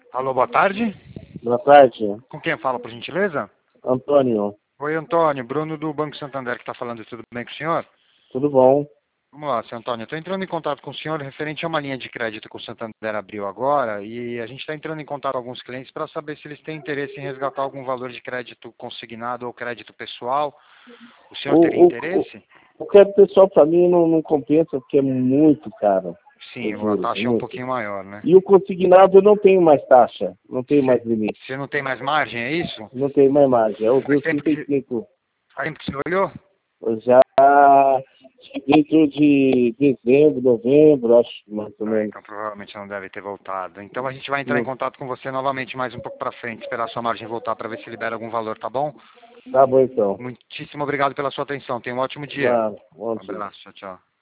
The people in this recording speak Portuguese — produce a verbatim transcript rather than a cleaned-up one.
Alô, boa tarde. Boa tarde, Com quem eu falo, por gentileza? Antônio. Oi, Antônio. Bruno do Banco Santander que está falando. Tudo bem com o senhor? Tudo bom? Vamos lá, seu Antônio. Estou entrando em contato com o senhor referente a uma linha de crédito que o Santander abriu agora e a gente está entrando em contato com alguns clientes para saber se eles têm interesse em resgatar algum valor de crédito consignado ou crédito pessoal. O senhor teria O, o, interesse? o, o crédito pessoal para mim não, não compensa porque é muito caro. Sim, Eu a juro, taxa é um muito. pouquinho maior, né? E o consignado eu não tenho mais taxa, não tenho mais Você limite, você não tem mais margem, é isso? não tenho mais margem. Eu vi Faz os tempo que, você- trinta e cinco, faz tempo que você olhou? eu já dentro de dezembro, novembro, acho mais ou Ah, menos. então provavelmente não deve ter voltado. Então a gente vai entrar em Não. contato com você novamente mais um pouco para frente, esperar a sua margem voltar para ver se libera algum valor, tá bom? Tá bom então. Muitíssimo obrigado pela sua atenção. Tenha um ótimo dia. Vá, bom Um dia. abraço. Tchau, tchau.